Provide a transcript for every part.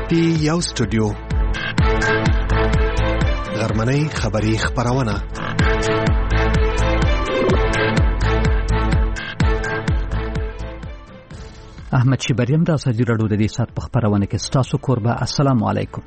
پی یو سټوډیو غرمنۍ خبری خبرونه احمد شیبریم د ازادي راډیو د دې سات په خبرونه کې ستاسو قربا. السلام علیکم.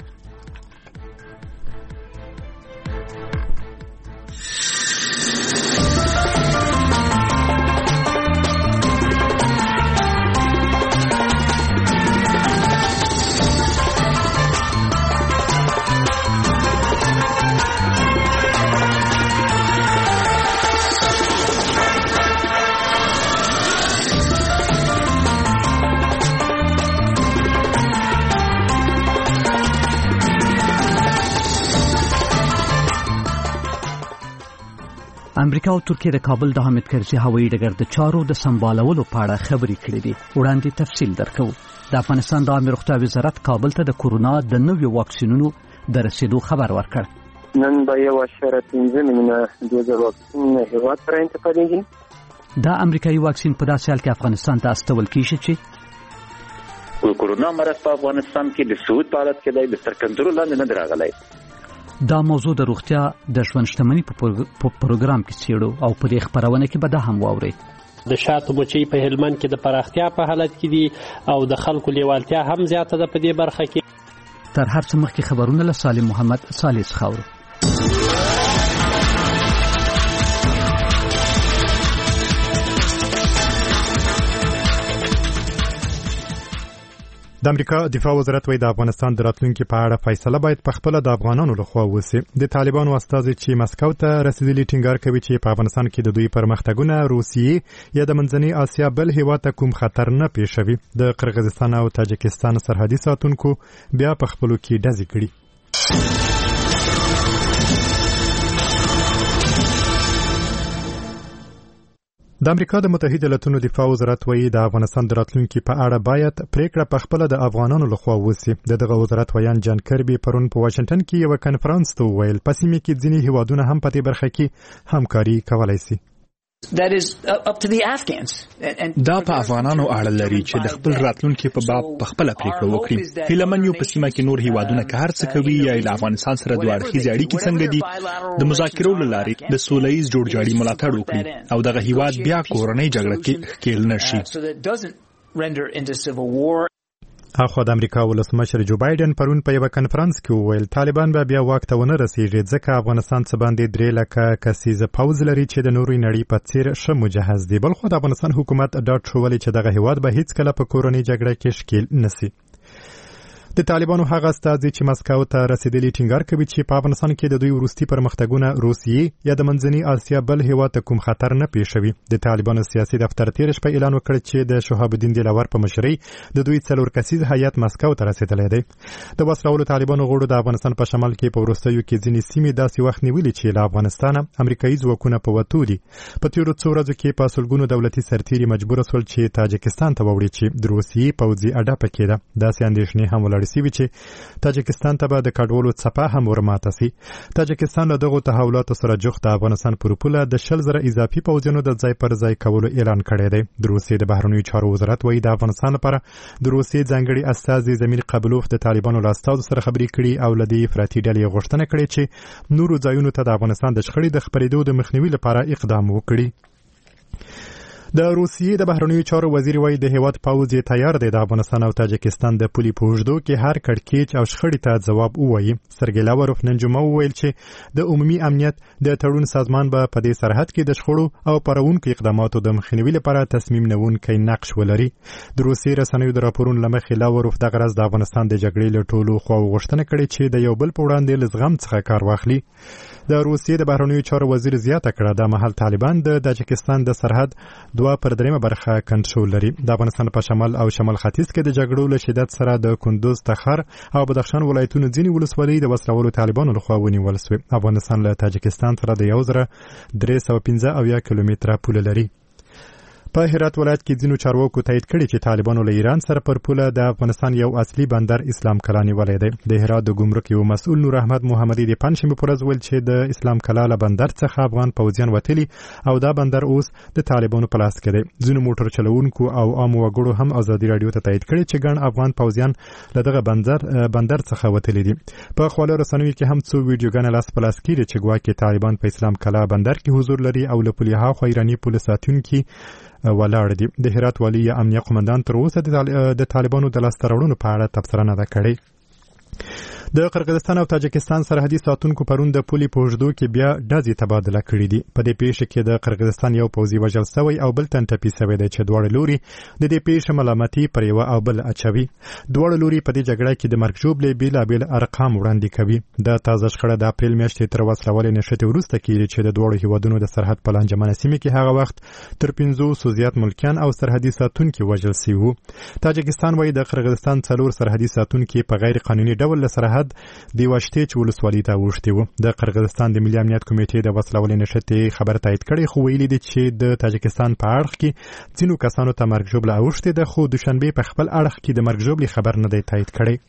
امریکا او ترکیه د کابل د حامد کرزي هوایي ډګر د چارو د سمبالولو په اړه خبرې کړې دي. وړاندې تفصیل درکو. د افغانستان د عامه روغتیا وزارت کابل ته د کورونا د نویو واکسینونو د رسیدو خبر ورکړ. نن به 1.5 میلیونه دوزه واکسین هیواد ته انتقالیږي. دا امریکایي واکسین په داسې حال کې افغانستان ته استول کیږي چې کورونا مرض په افغانستان کې د سود په حالت کې د تر کنټرول لاندې نه راغلی. دا موضوع د روغتیا د ژوند شتمنۍ په پروګرام کې څېړو او په دې خبرونه کې به دا هم واورئ. د شاتو مچۍ په هلمند کې د پراختیا په حالت کې دي او د خلکو لیوالتیا هم زیاته ده په دې برخه کې. تر هر څه مخکې خبرونه له سالم محمد صالح خاورو. د امریکا دفاع وزارت وایي د افغانستان د راتلونکي په اړه فیصله باید په خپل د افغانانو لخوا وشي. د طالبانو استازي چې مسکو ته رسیدلي ټینګار کوي چې په افغانستان کې د دوی پرمختګونه روسیې یا د منځنۍ اسیا بل هیواد ته کوم خطر نه پیښوي. د قرغیزستان او تاجکستان سرحدي ساتونکو بیا په خپلو کې ډزې کړي. د امریکا د متحده ایالاتو دفاع وزارت وایي د افغانستان د راتلونکي په اړه باید پریکړه په خپل د افغانانو لخوا وشي. دغه وزارت ویان جان کربي پرون په واشنگټن کې یو کانفرنس ته ویل په سیمه کې ځینې هیوادونه هم په دې برخه کې همکاري کولای شي. دا په افغانانو اړه لري چې د خپل راتلونکي په باب په خپل پریکړه وکړي. هیلمن یو په سیمه کې نور هیوادونه که هر څه کوي یا د افغانستان سره دوه اړخیزې اړیکې څنګه دي د مذاکرو له لارې د سولهییز جوړجاړي ملاتړ وکړي او دغه هیواد بیا کورنۍ جګړه کې ښکېل نشي. اخو د امریکا ولسمشر جو بایدن پرون په یو کانفرنس کې وویل طالبان به بیا واک ته ونه رسیږي ځکه افغانستان څخه باندې 3 لکه کسیزه پوز لري چې د نورو نړۍ په څیر ښه مجهز دي. بل خو د افغانستان حکومت ډاډ شولی چې دغه هیواد به هیڅ کله په کورنۍ جګړه کې ښکېل نشي. د طالبانو هغه استازي چې مسکو ته رسیدلي ټینګار کوي چې په افغانستان کې د دوی وروستي پرمختګونه روسیې یا د منځنۍ اسیا بل هیواد ته کوم خطر نه پیښوي. د طالبانو سیاسي دفتر تیر شپه اعلان وکړ چې د شهاب الدین دلاور په مشرۍ د دوی 4 کسیز هیئت مسکو ته رسیدلی دی. د وسلوالو طالبانو غړو د افغانستان په شمال کې په وروستیو کې ځینې سیمې داسې وخت نیولې چې له افغانستانه امریکایي ځواکونه په وتو دي. په تیرو څو ورځو کې په سلګونو دولتي سرتیري مجبور شول چې تاجکستان ته ووړي چې د روسیې پوځي اډه پکې ده. داسې اندېښنې هم ولاړې شوې چې تاجکستان ته به د کډوالو څپه هم ورماته سي. تاجکستان له دغو تحولاتو سره جوخت د افغانستان پر پوله د 100,000 اضافي پوځیانو د ځای پر ځای کولو اعلان کړی دی. د روسیې د بهرنیو چارو وزارت وایي د افغانستان لپاره د روسیې ځانګړي استازي زمیر قبلوف د طالبانو له استازو سره خبرې کړي او له دې افراطي ډلې غوښتنه کړې چې نورو ځایونو ته د افغانستان د شخړې د خپرېدو د مخنیوي لپاره اقدام وکړي. د روسیې د بهرنیو چارو وزیر وایي د هیواد پوځ یې تیار دی د افغانستان او تاجکستان د پولې په اوږدو کې هر کړکېچ او شخړې ته ځواب ووایي. سرګی لاوروف نن جمعه وویل چې د عمومي امنیت د تړون سازمان به په دې سرحد کې د شخړو او پرونکو اقداماتو د مخنیوي لپاره تصمیم نیونکی نقش ولري. د روسیې رسنیو د راپورونو له مخې لاوروف دغه ورځ د افغانستان د جګړې له ټولو خواو غوښتنه کړې چې د یو بل په وړاندې له زغم څخه کار واخلي. د روسیې د بهرنیو چارو وزیر زیاته کړه د مهال طالبان د تاجکستان د سرحد 2/3 برخه کنټرول لري. د افغانستان په شمال او شمال ختیځ کې د جګړو له شدت سره د کندوز، تخار او بدخشان ولایتونو ځینې ولسوالۍ د وسلوالو طالبانو لخوا ونیول شوې. افغانستان له تاجکستان سره د 1315 کیلومتره پوله لري. په هرات ولایت کې ځینو چارواکو تایید کړي چې طالبانو له ایران سره پر پوله د افغانستان یو اصلي بندر اسلام کلا نیولی دی. د هرات د ګمرک یو مسؤل نور احمد محمدي د پنځشنبه په ورځ ویل چې د اسلام کلا له بندر څخه افغان پوځیان وتلي او دا بندر اوس د طالبانو په لاس کې دی. ځینو موټر چلوونکو او عام وګړو هم ازادي رادیو ته تایید کړي چې ګڼ افغان پوځیان له دغه بندر څخه وتلي دي. په خپل رسنیو کې هم څو ویډیوګانې لاس په لاس کړي چې ګواکې طالبان په اسلام کلا بندر کې حضور لري او له پولې هاخوا ایراني پولیس ساتونکي ولاړ دي. د هرات والي امنیه قومندان تر اوسه د طالبانو د لاسته راوړنو په اړه تبصره نه ده کړې. د قرغیزستان او تاجکستان سرحدي ساتونکو پرون د پولې په اوږدو کې بیا ډزې تبادله کړې دي. په دې پیښه کې د قرغیزستان یو پوځي وژل شوی او بل تن ټپي شوی دی چې دواړه لوري د دې پیښې ملامتي پر یوه او بل اچوي. دواړه لوري په دې جګړه کې د مرګ ژوبلې بېلابېل ارقام وړاندې کوي. د تازه شخړه د اپریل میاشتې تر وسلوالې نښتې وروسته کېږي چې د دواړو هیوادونو د سرحد په لانجمنه سیمه کې هغه وخت تر 500 زیات ملکیان او سرحدي ساتونکي وژل شوي وو. تاجکستان وايي د قرغیزستان 4 سرحدي ساتونکي په غیر قانوني ډول له سرحد د واشتېچ ولسوالۍ ته اوښتي وو. د قرغیزستان د ملي امنیت کمیټې د وسلوالې نښتې خبر تایید کړی خو ویلي دي چې د تاجکستان په اړخ کې ځینو کسانو ته مرګ ژوبله اوښتې ده خو دوشنبې په خپل اړخ کې د مرګ ژوبلې خبر نه دی تایید کړی.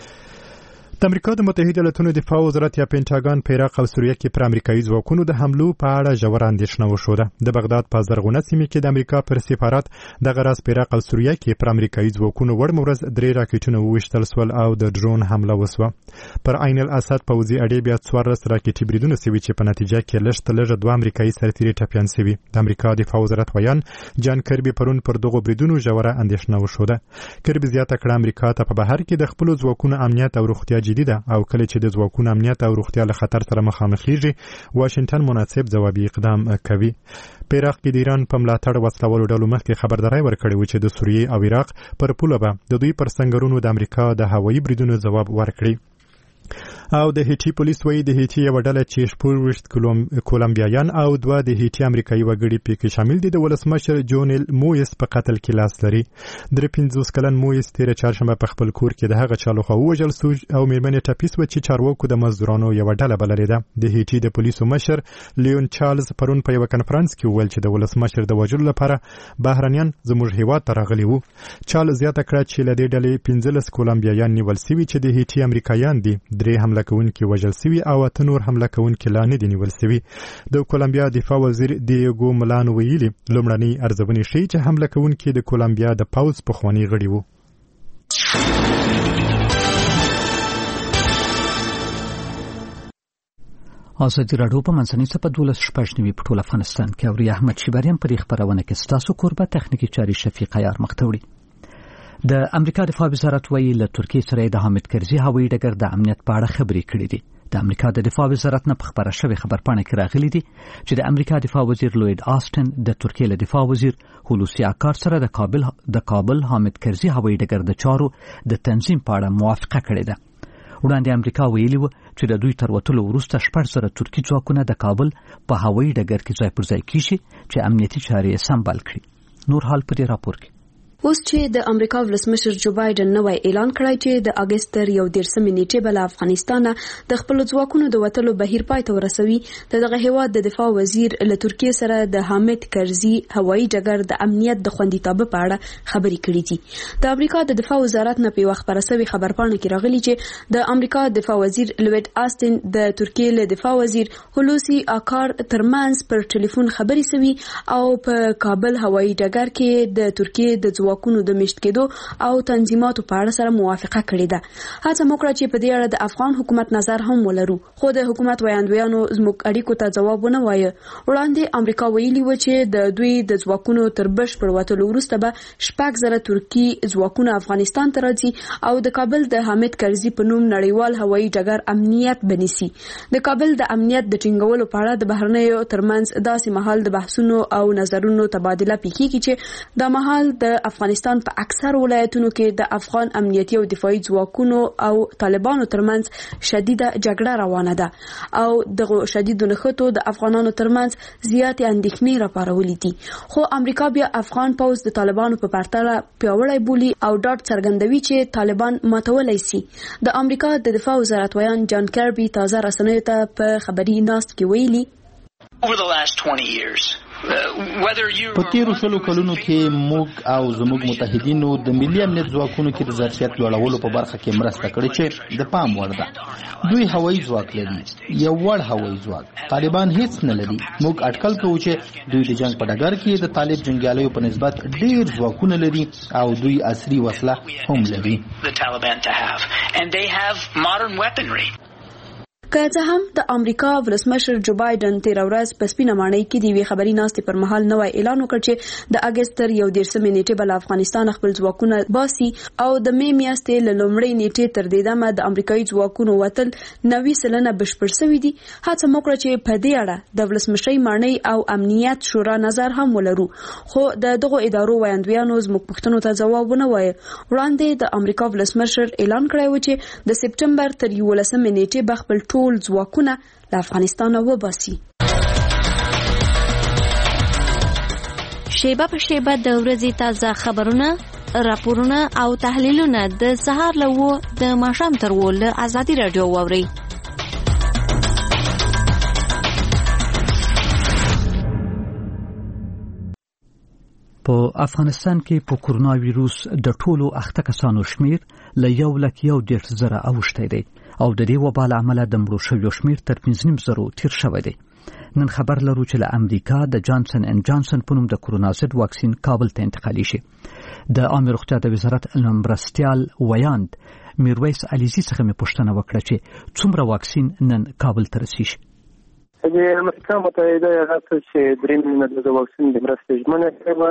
د امریکا د متحده ایالاتونو دفاع وزارت یا پینټاګان په عراق او سوریه کې پر امریکایي ځواکونو د حملو په اړه ژوره اندېښنه وښوده. د بغداد په زرغونه سیمه کې د امریکا پر سفارت دغه راز په عراق او سوریه کې پر امریکایي ځواکونو وړمه ورځ 3 راکټونه وویشتل سول او د ډرون حمله وسوه. پر عین الاسد پوځي اډې بیا 14 راکټي بریدونه سوي چې په نتیجه کې لږ 2 امریکایي سرتیري ټپیان سوي. د امریکا دفاع وزارت ویان جان کربي پرون پر دغه بریدونو ژوره اندېښنه وښوده. کربي زیاته کړه امریکا ته په بهر کې د خپل ځواکونو امنیت او روغتیا جدي ده او کله چې د ځواکونو امنیت او روغتیا له خطر سره مخامخېږي واشنگټن مناسب ځوابي اقدام کوي. په عراق کې د ایران په ملاتړ وسلوالو ډلو مخکې خبرداری ورکړی و چې د سوریې او عراق پر پوله به د دوی پر سنګرونو د امریکا د هوایي بریدونو ځواب ورکړي. او د هیټي پولیس وایي د هیټي یو ډله چې 14 کولمبیایان او 2 د هیټي امریکایي وګړي پکې شامل دي د ولسمشر جونل مویس په قتل کې لاس لري. د 50 کلن مویس تیر چهارشنبه په خپل کور کې د هغه چا لخوا ووژل شو او میرمنې ټپي شوه چې چارواکو د مزدورانو یو ډله بللې ده. د هیټي د پولیسو مشر لیون چارلز پرون په یو کنفرانس کې وویل چې د ولسمشر د وژلو لپاره بهرنیان زموږ هیواد ته راغلي وو. چارلز زیاته کړه چې له دې ډلې 15 کولمبیایان نیول شوي چې د هیټي امریکایان دي. 3 حمله کوونکي وژل شوي او 8 نور حمله کوونکي لا نه دي نیول شوي. د کولمبیا دفاع وزیر دیګو ملانو ویلي لومړنۍ ارزونې ښیي چې حمله کوونکي د کولمبیا د پوځ پخواني غړي وو. ازادي راډیو په منځنۍ صفحه 12 په ټول افغانستان کې او احمد شیباریان پر خبرونه کې ستاسو کوربه تخنیکی چاري شفیق عیار مختوړي. د امریکا دفاع وزارت وایي له ترکیې سره د حامد کرزي هوایي ډګر د امنیت په اړه خبرې کړې دي. د امریکا د دفاع وزارت نه په خبره شوی خبرپاڼه کې راغلي دي چې د امریکا دفاع وزیر لوید آسټن د ترکیې له دفاع وزیر هولوسی اکار سره د کابل حامد کرزي هوایي ډګر د چارو د تنظیم په اړه موافقه کړې ده. وړاندې امریکا ویلي و چې د دوی تر وتلو وروسته 14 ترکي ځواکونه د کابل په هوایي ډګر کې ځای پر ځای کیږي چې امنیتي چارې سمبال کړي. نور حال په دې راپور کې اوس چې د امریکا ولسمشر جو بایدن نوی اعلان کړی چې د اگست تر 11 نیټې بل افغانستان د خپل ځواکونو د وټلو بهیر پای ته ورسوي. دغه هیواد د دفاع وزیر له ترکیې سره د حامد کرزي هوایي ډګر د امنیت د خوندیتوب په اړه خبرې کړې دي. د امریکا د دفاع وزارت نه په وخت پرسوي خبرپاڼه کې راغلي چې د امریکا دفاع وزیر لوید آستن د ترکیې له دفاع وزیر هولوسی اکار ترمنځ پر ټلیفون خبرې سوي او په کابل هوایي ډګر کې د ترکیې د ځواکونو د مشت کېدو او تنظیماتو په اړه سره موافقه کړې ده. هڅه موکړه چې په دې اړه د افغان حکومت نظر هم ولرو خو د حکومت ویاندویانو زموږ اړیکو ته ځواب ونه وایه. وړاندې امریکا ویلي و چې د دوی د ځواکونو تر بشپړ وتلو وروسته به 6,000 ترکي ځواکونه افغانستان ته راځي او د کابل د حامد کرزي په نوم نړیوال هوایي ډګر امنیت بنسي. د کابل د امنیت د ټینګولو په اړه د بهرنیو ترمنځ داسې مهال د بحثونو او نظرونو تبادله پیکیږي چې د مهال د افغانستان په اکثر ولایتونو کې د افغان امنیتي او دفاعي ځواکونو او طالبانو ترمنځ شدیده جګړه روانه ده او دغه شدیدو نښتو د افغانانو ترمنځ زیاتې اندېښنې راپارولې دي. خو امریکا بیا افغان پوځ د طالبانو په پرتله پیاوړی بولي او ډاډ څرګندوي چې طالبان ماتولی سي. د امریکا د دفاع وزارت ویان جان کربي تازه رسنیو ته په خبري ناست کې ویلي په تیرو 20 کلونو کې موږ او زموږ متحدینو د ملي امنیت ځواکونو کې د ظرفیت لوړولو په برخه کې مرسته کړې چې د پام وړ ده. دوی هوایي ځواک لري، یو وړ هوایي ځواک. طالبان هیڅ نه لري. موږ اټکل کوو چې دوی د جنگ په ډګر کې د طالب جنگیالیو په نسبت ډیر ځواکونه لري او دوی عصري وسله هم لري. که څه هم د امریکا ولسمشر جو بایدن تیر ورځ په سپینه ماڼۍ کې د وی خبري ناستې پر مهال نوې اعلان وکړ چې د اگست 11 نیټې بل افغانستان خپل ځواکونه باسي او د می میاشتې له لومړۍ نیټې تر دې دمه د امریکایي ځواکونو وتل 90% بشپړ شوی دي. هڅه وکړه چې په دې اړه د ولسمشرۍ ماڼۍ او امنیت شورا نظر هم ولرو، خو دغه ادارو وایندویانو زموږ پوښتنو ته ځواب ونه وایي. وړاندې د امریکا ولسمشر اعلان کړی و چې د سپټمبر تر 11 نیټې به خپل ټول ځواکونه له افغانستان وباسي. شیبه په شیبه د ورځې تازه خبرونه، راپورونه او تحلیلونه د سهار له د ماښام تر له ازادي رادیو واوري. په افغانستان کې په کورونا وایروس د ټولو اخته کسانو شمیر له 1,110,000 اوښتی دی او د دې وبا له امله د مړو شویو شمیر تر 15,000 تیر شوی دی. نن خبر لرو چې له امریکا د جانسن اینډ جانسن په نوم د کورونا ضد واکسین کابل ته انتقالي شي. د عامه روغتیا د وزارت مرستیال ویاند میرویس علیزي څخه مې پوښتنه وکړه چې څومره واکسین نن کابل ته رسیږي. د امریکا متحده ایالات چې 3 میلیونه د واکسین د مرستې ژمنه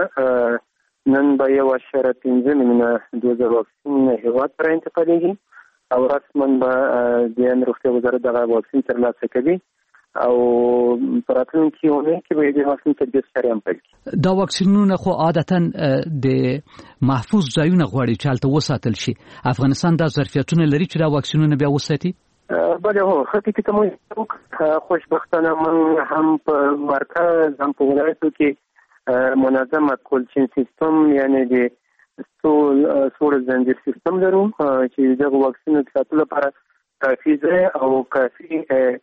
کړې نن به 1.5 میلیونه د واکسین هیواد ته انتقالېږي او رسما به د روغتیا وزارت دغه واکسین ترلاسه کوي او په راتلونکي اونۍ کې به د واکسین تطبیق سره هم پیل کړي. دا واکسینونه خو عادتا د محفوظ ځایونه غواړي چې هلته وساتل شي. افغانستان دا ظرفیتونه لري چې دا واکسینونه بیا وساتي؟ بله هو حقیقت مو خوشبختانه من هم په مرکز هم په ولایتو کې منظم کولچین سیستم یعنی د سور زنجیر سیستم لرو چې دغه واکسینو ساتلو لپاره کافي ځای او کافي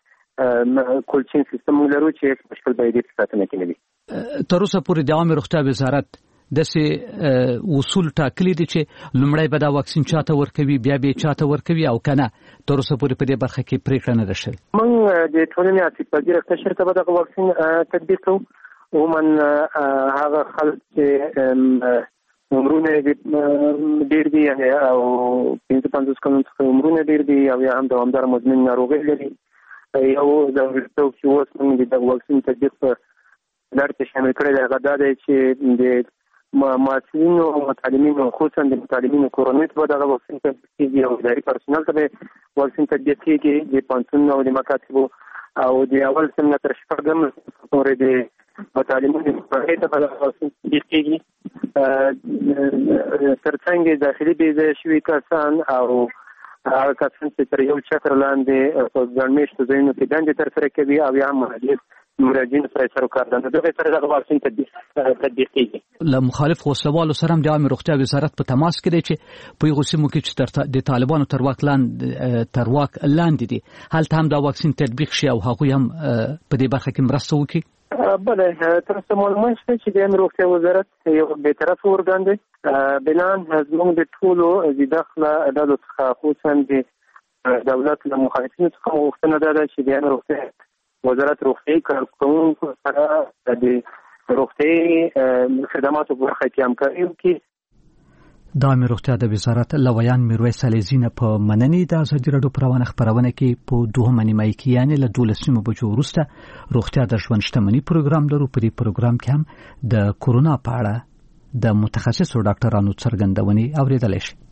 کولچین سیستم لرو چې مشکل باید ساتنه کړي. تر اوسه پورې د عامه روغتیا وزارت داسې اصول ټاکلي دي چې لومړی به دا واکسین چاته ورکوي بیا به چاته ورکوي او کنه تر اوسه پورې په دې برخه کې پریکړه نه ده شوې. موږ د ټولنې عصبي پذیر قشر ته به دغه واکسین تطبیق کوو. عموما هغه خلک چې عمرونه ډېر دي او 55 کلونو څخه عمرونه ډېر دي او یا هم دوامداره مزمن ناروغۍ لري یو ځانګړتیا چې اوس موږ د واکسین تطبیق په لړ کې شامل کړی دی هغه دا دی چې د معلمینو او متعلمینو خصوصا د متعلمینو کورنۍ ته به دغه واکسین تطبیق کېږي او اداري پرسونل ته به واکسین تطبیق کېږي د پوهنتونونو او د مکاتبو او د اول سن تر شپږم پورې د متعلمینو کورنۍ ته به دغه واکسین تطبیق کېږي. ترڅنګ داخلي بېځایه شوي کسان او هغه کسان چې تر یو چتر لاندې په ځان میشتو ځایونو کې دندې ترسره کوي او یا مراجعین سره سروکار دنده دغه سره دغه واکسین تطبیق کیږي. له مخالف غوسوالو سره هم د عامه روغتیا وزارت په تماس کې دی چې په یو سیمو کې چې د طالبانو تر واک لاندې دي هلته هم دا واکسین تطبیق شي او هغوی هم په دې برخه کې مرسته وکړي. بله تر اوسه معلومات شته چې د عامه روغتیا وزارت یو بېطرفه ارګان دی بنان زموږ د ټولو د داخله ډلو څخه خصوصا د دولت له مخالفینو څخه غوښتنه دا ده چې د عامه روغتیا وزارت روغتیايي کارکوونکو سره د روغتیايي خدماتو په برخه کې همکاري وکړي. د عامه روغتیا د وزارت لویان میرویس علیزي نه په مننې د ازادي راډیو پروانه خبرونه کې په دوهمه نیمایي کې یعنی له 12 بجو وروسته روغتیا د ژوند شتمنۍ پروګرام لرو. په دې پروګرام کې هم د کورونا په اړه د متخصصو ډاکټرانو څرګندونې اوریدلای شئ.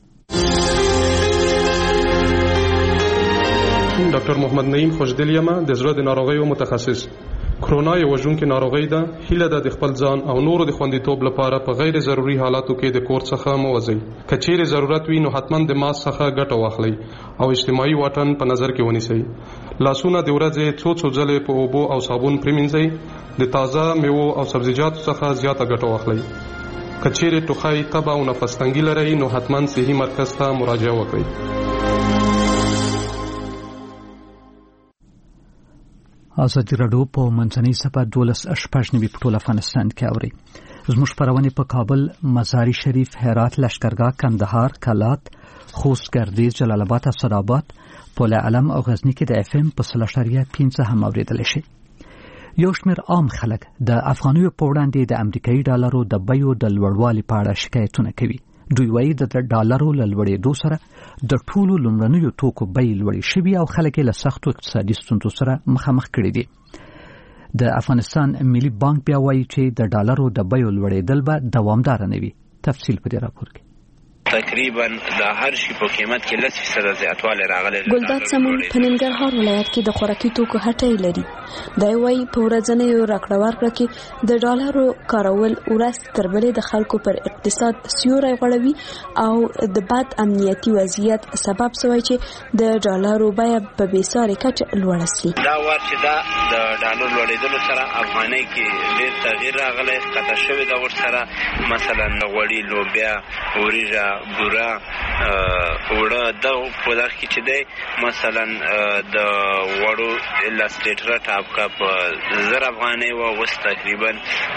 ډاکټر محمد نعیم خوشدل یم د زړه د ناروغیو متخصص. کرونا یو وژونکې ناروغي ده. هیله ده د خپل ځان او نورو د خوندیتوب لپاره په غیر ضروري حالاتو کې د کور څخه مه وځئ. که چیرې ضرورت وي نو حتما د ماسک څخه ګټه واخلئ او اجتماعي واټن په نظر کې ونیسئ. لاسونه د ورځې څو ځلې په اوبو او صابون پریمنځئ. د تازه میوو او سبزیجاتو څخه زیاته ګټه واخلئ. که چیرې ټوخی، تبه او نفس تنګي لرئ نو حتما صحي مرکز ته مراجعه وکړئ. ازادي راډیو په منځنۍ صفحه 12 په ټول افغانستان کې اوري. زموږ خبرونه په کابل، مزار شریف، هرات، لشکرګاه، کندهار، کلات، خوست، ګردیز، جلال آباد، اسداباد، پل علم او غزنی کې د اف ام په 0.15 هم اوریدل شي. یو شمېر عام خلک د افغانیو په وړاندې د امریکایي ډالرو د بیو د لوړوالي په اړه شکایتونه کوي. دوی وایي د ډالرو له لوړېدو سره د ټولو لومړنیو توکو بیې لوړې شوي او خلک یې له سختو اقتصادي ستونزو سره مخامخ کړي دي. د افغانستان ملي بانک بیا وایي چې د ډالرو د بیو لوړېدل به دوامدار نه وي. تفصیل په دې راپور کې. تقریبا د هر شي په قیمت کې 10% زیاتوالی راغلی. ګلداد سمون په ننګرهار ولایت کې د خوراکي توکو هټۍ لري. دا وایي په ورځنیو راکړه ورکړه کې د ډالرو کارول ورځ تر بلې د خلکو پر اقتصاد سیوری غوړوي او د بد امنیتي وضعیت سبب شوی چې د ډالرو بیه په بېساري کچه لوړه شي. دا وار چې دا د ډالر لوړېدلو سره افغانۍ کې ډېر تغییر راغلی، قطع شوی دا ورسره مثلا غوړي، لوبیا، وریژه، بوره، اوړه د په دغه کې چې دی مثلا د وړو لاسټیټره ټاپ کپ 1000 افغانۍ و، اوس تقریبا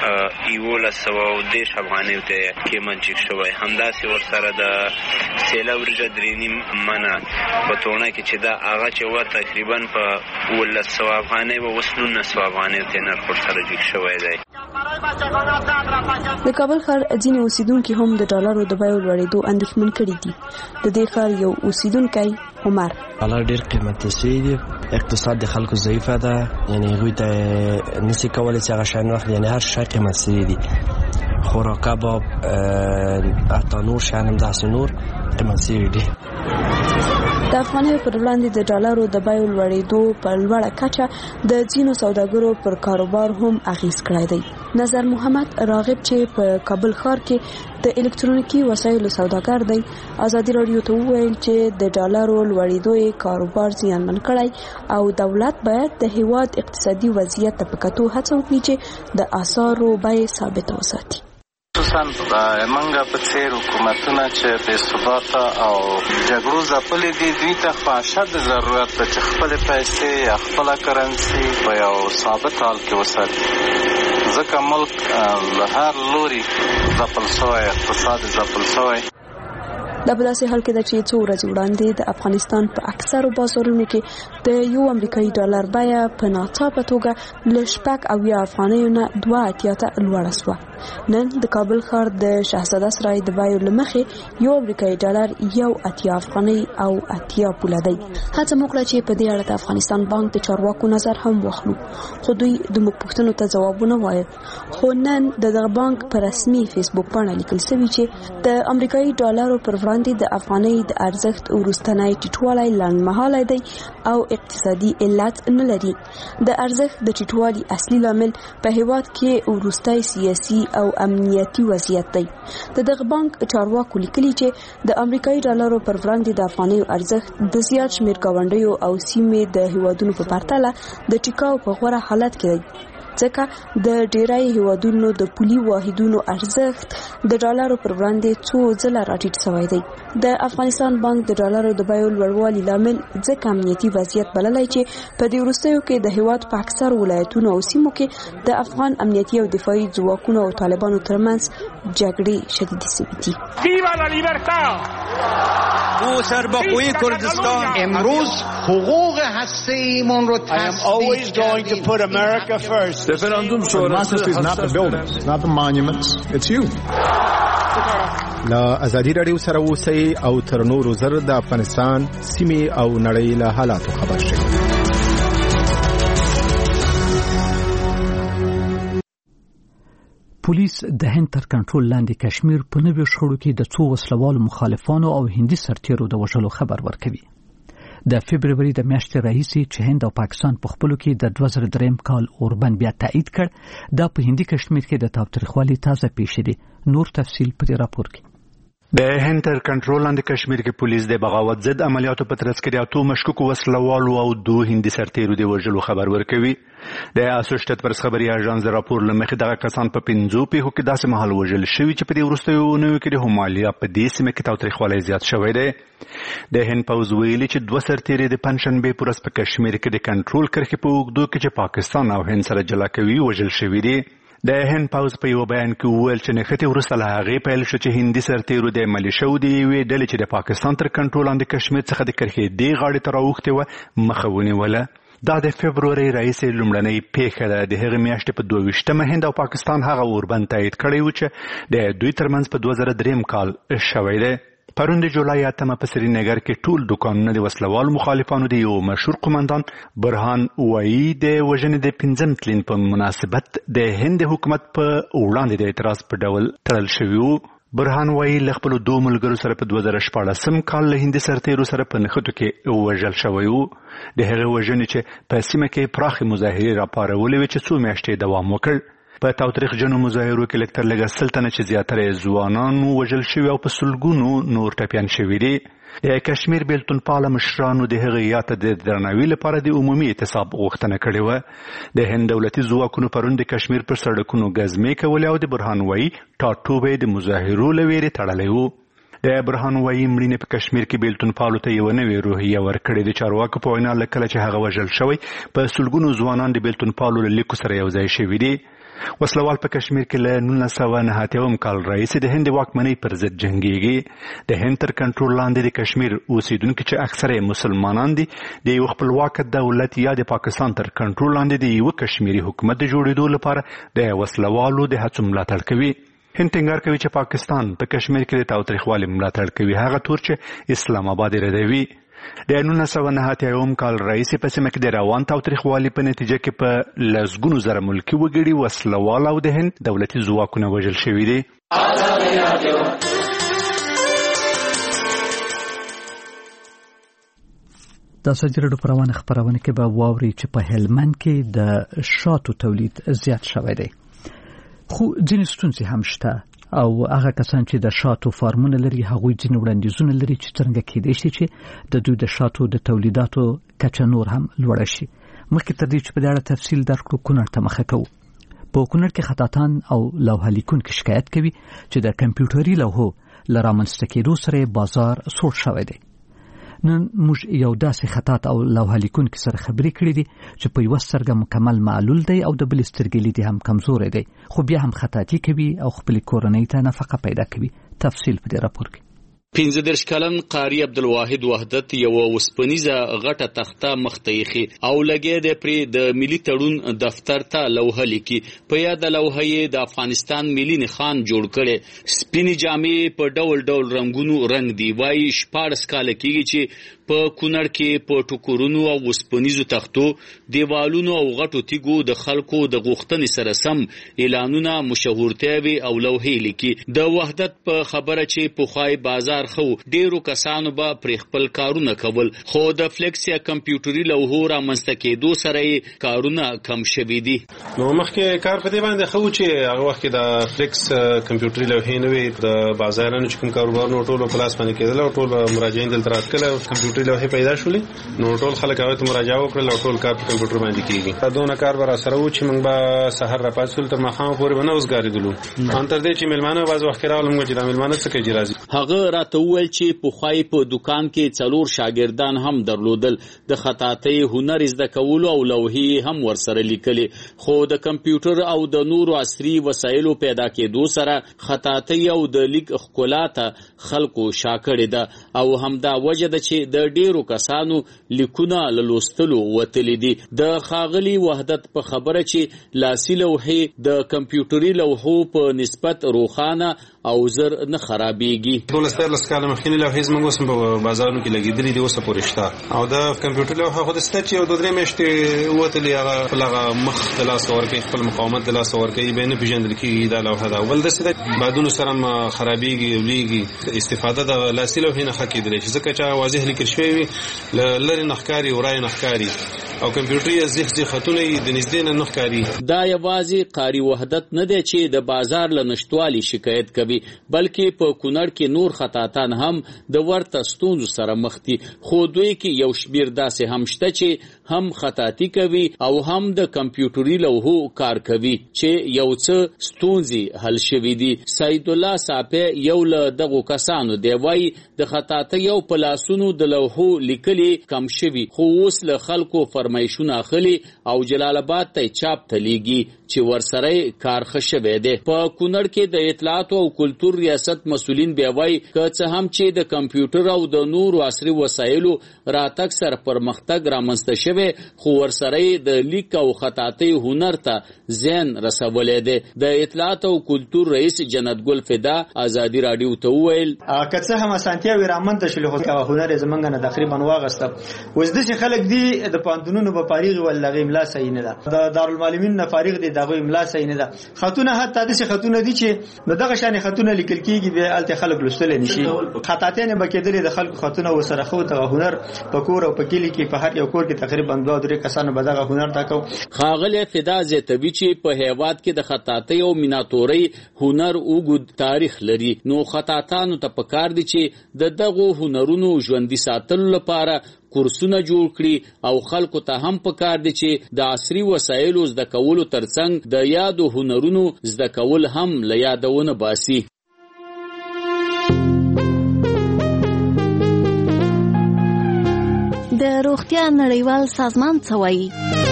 1110 افغانۍ ته قیمت جګ شوی. همداسې ورسره د سیله وریجه 3.5 منه په تونه کې چې دا هغه چې و تقریبا په 1100 افغانۍ و، اوس 1900 افغانۍ ته نرخ ورسره جګ شوی دی. د کابل ښار ځینې اوسیدونکي هم د ډالرو د بیو لوړېدو اندېښمن کړي دي. د دې ښار یو اوسیدونکی عمر: ډالر ډېر قیمتي شوی دی، اقتصاد د خلکو ضعیفه ده، یعنی هغوی ته نشي کولی چې هغه شیان واخلي، یعنی هر شی قیمت شوی دی. خوراکه کباب، حتی نور شیان هم داسې نور قیمت شوي دي. د افغانیو پر وړاندې د ډالرو د بیو لوړېدو په لوړه کچه د ځینو سوداګرو پر کاروبار هم اغېز کړی دی. نظر محمد راغب چې په کابل ښار کې د الکترونیکي وسایلو سوداګر دی، ازادي راډیو ته وویل چې د ډالرو لوړېدو یې کاروبار زیانمن کړی او دولت باید د هیواد اقتصادي وضعیت ته په کتو هڅه وکړي چې د اسعارو بیې ثابته وساتي. خصوصا منګه په څیر حکومتونه چې بې ثباته او جګړو ځپلې دي، دوی ته خو اشد ضرورت ده چې خپلې پیسې یا خپله کرنسي په یو ثابت حال کې وساتي، ځکه ملک له هر لوري ځپل شوی، اقتصاد ځپل شوی. دا په داسې حال کې ده چې څو ورځې وړاندې د افغانستان په اکثرو بازارونو کې د یو امریکایي ډالر بیه په ناڅاپه توګه له 80 افغانیو نه 2.80 ته لوړه شوه. نن د کابل ښار د شهزاده سرای د بیو له مخې یو امریکایي ډالر 1.80 افغانۍ او 80 پوله دی. هڅه مو کړه چې په دې اړه د افغانستان بانک د چارواکو نظر هم واخلو، خو دوی د موږ پوښتنو ته ځوابونه وایي. خو نن د دغه بانک په رسمي فیسبوک باندې لیکل شوی چې د امریکایي ډالرو پر وړاندې د افغانۍ د ارزښت وروستنی ټیټوالی لنډمهالی دی او اقتصادي علت نه لري. د ارزښت د ټیټوالي اصلي لامل په هیواد کې وروستی سیاسي او امنیتي وضعیت دی. دغه بانک چارواکو لیکلي چې د امریکایي ډالرو پر وړاندې د افغانۍ ارزښت د زیات شمېر ګاونډیو او سیمې د هیوادونو په پرتله د ټیکاو په غوره حالت کې دی، ځکه د ډیری هیوادونو د پولي واحدونو ارزښت د ډالرو پر وړاندې څو ځله راټیټ شوی دی. د افغانستان بانک د ډالرو د بیو لوړوالي لامل ځکه امنیتي وضعیت بللی چې په دې وروستیو کې د هیواد په اکثر ولایتونو او سیمو کې د افغان امنیتي او دفاعي ځواکونو او طالبانو ترمنځ جګړې شدیدې شوې دي. امروز حقوق هسته‌ایمون رو تثبیت کردیم. Referendum democracy is not the buildings, not the monuments, it's you. لا ازادي راډیو سره اوسئ او تر نورو زر د افغانستان سیمې او نړۍ له حالاتو خبر شئ. پولیس د هند تر کنټرول لاندې کشمیر په نویو شخړو کې د څو وسلوالو مخالفانو او هندي سرتیرو د وژلو خبر ورکوي. د فبرवरी د میاشتې راهیسې چې هند او پاکستان په خپلو کې د 2003 کال اوربند بیا تایید کړ، دا په هندي کشمیر کې د تاوتریخوالي تازه پیښې دي. نور تفصیل په دې راپور کې. د هند تر کنټرول لاندې کشمیر کې پولیس د بغاوت ضد عملیاتو په ترڅ کې د اتو مشکوکو وسلوالو او 2 هندي سرتیرو د وژلو خبر ورکوي. د اسوسییټډ پریس خبري اژانس د راپور لمخې دغه کسان په 5 پیښو کې داسې مهال وژل شوي چې په دې وروستیو اونیو کې د همالیا په دې سیمه کې تاوتریخوالی زیات شوی دی. د هند پوځ ویلي چې 2 سرتیري د پنځشنبې په ورځ په کشمیر کې د کنټرول کرښې په اوږدو کې چې پاکستان او هند سره جلا کوي وژل شوي دي. د هند پوځ په یو بیان کې وویل چې نښتې وروسته له هغې پیل شو چې هندي سرتیرو د ملیشو د یوې ډلې چې د پاکستان تر کنټرول لاندې کشمیر څخه د کرښې دې غاړې ته راوښتې وه مخه ونیوله. دا د فبرورۍ راهیسې لومړنۍ پیښه ده. د هغې میاشتې په 22 هند او پاکستان هغه اوربند تایید کړی و چې د دوی ترمنځ په 2003 کال شوی دی. پرون د جولای 8 په سرینګر کې ټول دکانونه د وسلوالو مخالفانو د یو مشهور قومندان برهان وایي د وژنې د 5 تلین په مناسبت د هند حکومت په وړاندې د اعتراض په ډول تړل شوي وو. برهان وایي له خپلو 2 ملګرو سره په 2014 کال له هندي سرتیرو سره په نښتو کې وژل شوی وو. د هغې وژنې چې په سیمه کې پراخې مظاهرې راپارولې وې چې 2 میاشتې دوام وکړ. په تاوتریخجنو مظاهرو کې لږ تر لږه 100 تنه چې زیاتره ځوانان وژل شوي او په سلګونو نور ټپیان شوي دي. د کشمیر بیلتون پاله مشرانو د هغې یاد د درناوي لپاره د عمومي اعتصاب غوښتنه کړې وه. د هند دولتي ځواکونو پرون د کشمیر پر سړکونو ګزمې کولې او د برهان وایي ټاټوبی د مظاهرو له ویرې تړلی و. د برهان وایي مړینې په کشمیر کې بیلتون پالو ته یوه نوې روحیه ورکړې. د چارواکو په وینا له کله چې هغه وژل شوی په سلګونو ځوانان د بیلتون پالو له لیکو سره یو ځای شوي دي. وسلوال په کشمیر کې له 1989 کال راهیسې د هند واکمنۍ پر ضد جنګیږي. د هند تر کنټرول لاندې د کشمیر اوسیدونکي چې اکثره مسلمانان دي د یو خپلواک دولت یا د پاکستان تر کنټرول لاندې د یو کشمیري حکومت د جوړېدو لپاره د وسلوالو د هڅو ملاتړ کوي. هند ټینګار کوي چې پاکستان په کشمیر کې د تاوتریخوالي ملاتړ کوي، هغه تور چې اسلام آباد ردوي. د 1989 کال راهیسې په سیمه کې د روان تاوتریخوالي په نتیجه کې په لسګونو زره ملکي وګړي وسلوال او د هند دولتي ځواکونه وژل شوي دي. د سجرډو پروانه خبرونه کې به واوري چې په هلمند کې د شاتو تولید زیات شوی دی، خو ځینې ستونزې هم شته او هغه کسان چې د شاتو فارمونه لري هغوی ځینې وړاندیزونه لري چې څنګه کېدای شي چې د دوی د شاتو د تولیداتو کچه نور هم لوړه شي. مخکې تر دې چې په دې اړه تفصیل درکړو کونړ ته مخه کوو. په کونړ کې خطاطان او لوحه لیکونکي شکایت کوي چې د کمپیوټري لوحو له رامنځته کېدو سره بازار سوړ شوی دی. نن موږ یو داسې خطاط او لوحه لیکونکي سره خبرې کړې دي چې په یوه سترګه مکمل معلول دی او د بلې سترګې لید هم کمزوری دی، خو بیا هم خطاطي کوي او خپلې کورنۍ ته نفقه پیدا کوي. تفصیل په دې راپور کې. 15 کلن قاری عبدالواحد وحدت یو وسپنیزه غټه تخته مخته یې او لګې د پری د ملي تړون دفتر ته لوحه لیکي. په یاد لوحه یې د افغانستان ملي نښان جوړ کړي. سپینې جامې په ډول ډول رنگونو رنگ دی. وایي 14 کال کېږي چې په کونړ کې په ټوکرونو او وسپنیزو تختو دیوالونو او غټو تیګو د خلکو د غوښتنې سره سم اعلانونه مشهورتیا او لوحې لیکي. د وحدت په خبره چې په خای بازار خو ډیرو کسانو به پر خپل کارونه کول، خو د فلیکس یا کمپیوټري لوحو رامنځته کېدو سره کارونه کم شوي دي. نو مخکې کار په دې باندې خو چې هغه وخت کې د فلیکس کمپیوټري لوحې نه وي، د بازارونو چې کوم کاروبارونو ټول په لاس باندې کېدل او ټول مراجعین دلته راتلل او کمپیوټري لوحې پیدا شولې، نو ټول خلک هغه ته مراجعه وکړل او ټول کار په کمپیوټر باندې کېږي. دونه کار به راسره و چې موږ به سحر راپاڅول تر ماښام پورې به نه وزګارېدلو. ان تر دې چې میلمانه بعض وخت راغلل موږ چې دا میلمانه څه کوي راځي. هغه ته وویل چې په خوای په دکان کې 4 شاګردان هم درلودل، د خطاطۍ هنر زده کولو او لوحې هم ورسره لیکلې، خو د کمپیوټر او د نورو عصري وسایلو پیدا کېدو سره خطاطۍ او د لیک ښکلا ته خلکو شاکړې ده او همدا وجه ده چې د ډیرو کسانو لیکونه له لوستلو وتلي دي. د ښاغلي وحدت په خبره چې لاسي لوحې د کمپیوټري لوحو په نسبت روښانه او زر نه خرابېږي. 12 کال مخکې لوحې زموږ اوس په بازارونو کې لګېدلې دي، اوس پورې شته او د کمپیوټر لوحه خو د سته چې یو 2-3 میاشتې وتلې هغه خپل هغه مخ د لاسه ورکوي، خپل مقاومت د لاسه ورکوي، به نه پېژندل کېږي دا لوحه ده. بل داسې ده بعدونو سره هم خرابېږي او لېږي. استفاده د لاسي لوحې نه ښه کېدلی شي ځکه چې واضح لیکل شوی وي، له لرې نه ښکاري ورای نه ښکاري او کمپیوټري زیخ خطونه د نږدې نه ښکاري. دا یوازې قاری وحدت نه دی چې د بازار له نشټوالي شکایت کوي، بلکې په کونړ کې نور خطاطان هم د ورته ستونزو سره مخ دي، خو دوی کې یو شمیر داسې هم شته چې هم خطاطي کوي او هم د کمپیوټري لوحو کار کوي چې یو څه ستونزې حل شوي دي. سید الله صافی یو له دغو کسانو دی، وایي د خطاطۍ یو په لاسونو د لوحو لیکلي کم شوي، خو اوس له خلکو فرمایشونه اخلي او جلال آباد ته چاپ ته لیږي چې ورسره کار ښه شوی دی. په کونړ کې د اطلاعات او کلتور ریاست مسؤلین بیا وایي که څه هم چې د کمپیوټر او د نورو عصري وسایلو راتګ سره پرمختګ رامنځته شوی، خو ورسره د لیک او خطاطۍ هنر ته زیان رسولی دی. د اطلاعات او کلتور رئیس جنت ګل فدا ازادي راډیو ته وویل که څه هم اسانتیاوې رامنځته شولې، خو هنر یې زمونږ نه تقریبا واغسته. اوس داسې خلک دي د پوهنتونونو په فارغ ول دغه املا صحیح نه ده، د دارالمعلمین نه فارغ دي دغه املا صحیح نه ده. خطونه حتی داسې خطونه دي چې نو دغه شان خطونه لیکل کېږي بیا هلته خلک لوستلی نشي. خطاطۍ نه به کېدلې د خلکو خطونه ورسره ښه دغه هنر په کور او په کلي کې په هر یو کور کې تقریبا 2-3 کسانو به دغه هنر دا کو. ښاغلی فدا زیاتوي چې په هیواد کې د خطاطۍ او میناتورۍ هنر اوږد تاریخ لري، نو خطاطانو ته پکار دي چې د دغو هنرونو ژوندي ساتلو لپاره کورسونه جوړ کړي او خلکو ته هم پکار دي چې د عصري وسایلو زده کولو ترڅنګ د یادو هنرونو زده کول هم له یادونه باسي. د روغتیا نړیوال سازمان څه وایي؟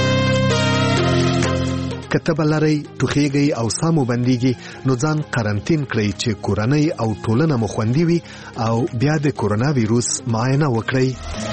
کتب لري ټوخیږي او سامو بنديږي نو ځان قرنټین کړئ چې کورنۍ او ټولنه مو خوندي وي او بیا د کورونا وایروس معاینه وکړئ.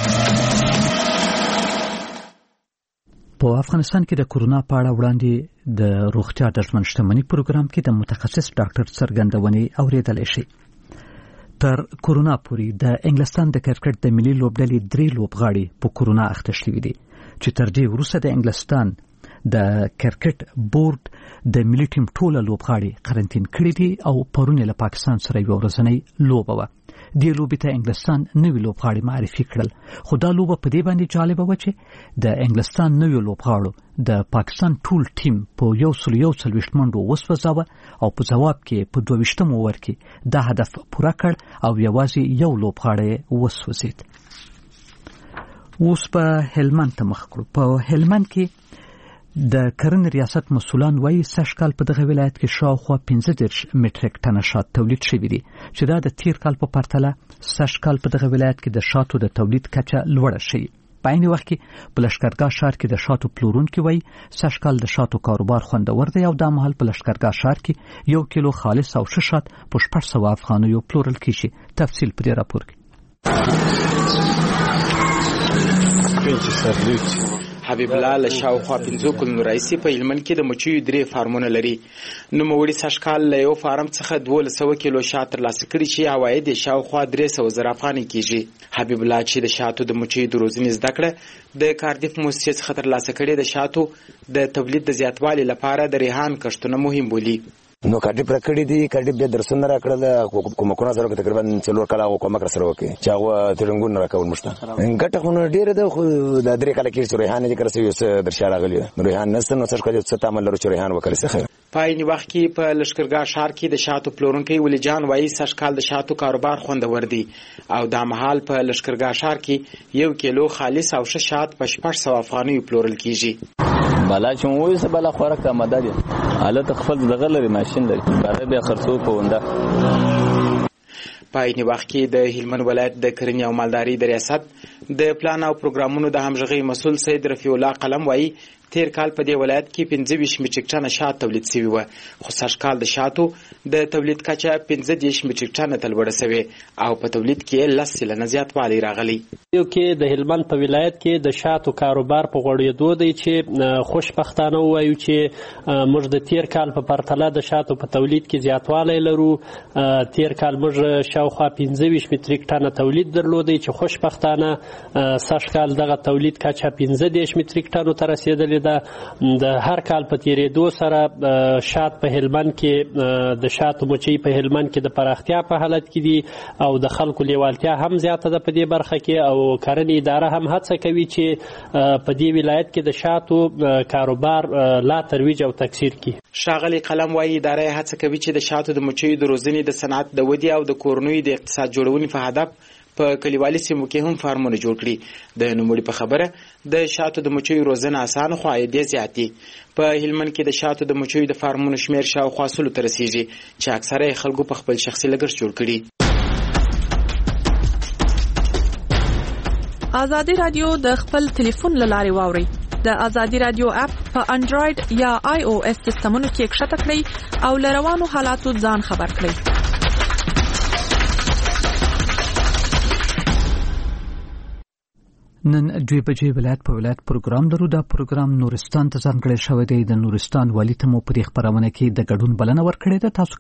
په افغانستان کې د کورونا په اړه وړاندې د روغتیا د ژوند شتمنۍ پروګرام کې د متخصص ډاکټر څرګندونې اوریدل شي. تر کورونا پورې د انګلستان د کرکټ د ملي لوبډلې 3 لوبغاړي په کورونا اخته شوي دي چې تر دې وروسته د انګلستان د کرکټ بورډ د ملي ټیم ټوله لوبغاړي قرنټین کړي دي او پرون له پاکستان سره یو ورځنۍ لوبه وه. دې لوبې ته انګلستان نوي لوبغاړي معرفي کړل، خو دا لوبه په دې باندې جالبه وه چې د انګلستان نوي لوبغاړو د پاکستان ټول ټیم په 140 منډو وسوځاوه او په جواب کې په 22 اوور کې دا هدف پوره کړ او یوازې یو لوبغاړی وسوځید. اوس په هلمند ته مخ کړو. په هلمند کې د کرنې ریاست مسؤلان وایي سږکال په دغه ولایت کې شاوخوا 15 مټریک ټنه شات تولید شوي دي چې دا د تیر کال په پرتله سږکال په دغه ولایت کې د شاتو د تولید کچه لوړه شوې. په عین وخت کې په لښکرګاه ښار کې د شاتو پلورونکي وایي سږکال د شاتو کاروبار خوندور دی او دا مهال په لښکرګاه ښار کې 1 کیلو خالص او ښه شات په 600 افغانیو پلورل کیږي. تفصیل په دې راپور کې. حبیب الله له شاوخوا 5 کلونو راځي په هلمند کې د مچیو 3 فارمونه لري. نوموړي سږکال له یو فارم څخه 1200 کیلو شات ترلاسه کړي چې عواید یې شاوخوا 300,000 افغانۍ کیږي. حبیب الله چې د شاتو د مچیو د روزنې زده کړه د کاردیف موسسې څخه ترلاسه کړي د شاتو د تولید د زیاتوالي لپاره د ریحان کښتونه مهم بولي. نو کارډیف راکړی دي، کارډیف به درسونه راکړل، کومکونه سره تقریبا 4 کاله کومک سره وکي چې هغه ترنګون راکول مشته ګټه خو ډیره ده، خو د 3 کاله کې ریحان دې کرسي یو درشه راغلی ریحان نسته نو څه کړي څه تعامل لرو چې ریحان وکړي څه. په عین وخت کې په لښکرګاه ښار کې د شاتو پلورونکي ولی جان وایي سږکال د شاتو کاروبار خوندور دی او دا مهال په لښکرګاه ښار کې 1 کیلو خالص او ښه شات په 600 افغانیو پلورل کیږي. بالا چې موږ سه بالا خوراک آماده دي، حالت خپل دغه لري ماشين لري، کار به خرڅو کوونده. په عین وخت کې د هلمند ولایت د کرنې او مالداري د ریاست د پلان او پروګرامونو د همغږي مسؤل سید رفیع الله قلم وایي تیر کال په دې ولایت کې 25 مټریک ټنه شات تولید شوی و، خو سږکال د شاتو د تولید کچه 15 مټریک ټنه ته لوړه شوې او په تولید کې 10 سلنه زیاتوالی راغلی. یو کې د هلمند په ولایت کې د شاتو کاروبار په غوړېدو دی چې خوشبختانه وایو چې موږ د تیر کال په پرتله د شاتو په تولید کې زیاتوالی لرو. تیر کال موږ شاوخوا 15 مټریک ټنه تولید درلودی چې خوشبختانه سږکال دغه تولید کچه 15 مټریک ټنو ته رسیدلې ده د هر کال په تیریدو سره شات په هلمند کې د شاتو مچۍ په هلمند کې د پراختیا په حالت کې دي او د خلکو لیوالتیا هم زیاته ده په دې برخه کې او کرنې اداره هم هڅه کوي چې په دې ولایت کې د شاتو کاروبار لا ترویج او تکثیر کړي. ښاغلی قلم وايي اداره هڅه کوي چې د شاتو د مچیو د روزنې د صنعت د ودې او د کورنیو د اقتصاد جوړونې په هدف په کلیوالي سیمو کې هم فارمونه جوړ کړي. د نوموړي په خبره د شاتو د مچیو روزنه اسانه خو عاید زیات دي. په هلمند کې د شاتو د مچیو د فارمونو شمیر شاوخوا 100 ته رسیږي چې اکثره خلکو په خپل شخصي لګښت جوړ کړي. ازادي رادیو د خپل ټلیفون له لارې واوري. د ازادي رادیو اپ په انډراید یا آی او اس سیستمونو کې ښکته کړئ او له روانو حالاتو ځان خبر کړئ. نن 2 بجې ولایت په ولایت پروګرام لرو. دا پروګرام نورستان ته ځانګړی شوی دی. د نورستان والی ته مو په دې خبرونه کې د ګډون بلنه ورکړې ده. تاسو